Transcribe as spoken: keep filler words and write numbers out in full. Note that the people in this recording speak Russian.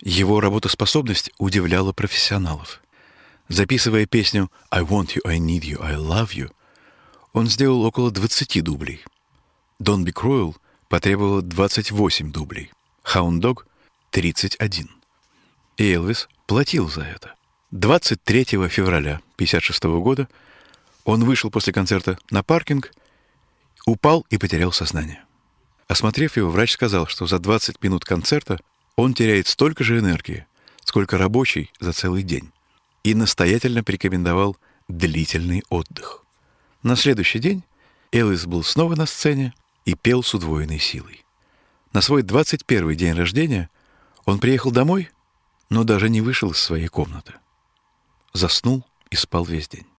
Его работоспособность удивляла профессионалов. Записывая песню «I want you, I need you, I love you», он сделал около двадцати дублей. «Don't be cruel» потребовало двадцать восемь дублей, «Hound Dog» — тридцать один. И Элвис платил за это. двадцать третьего февраля тысяча девятьсот пятьдесят шестого года он вышел после концерта на паркинг, упал и потерял сознание. Осмотрев его, врач сказал, что за двадцать минут концерта он теряет столько же энергии, сколько рабочий за целый день, и настоятельно порекомендовал длительный отдых. На следующий день Элвис был снова на сцене и пел с удвоенной силой. На свой двадцать первый день рождения он приехал домой, но даже не вышел из своей комнаты. Заснул и спал весь день.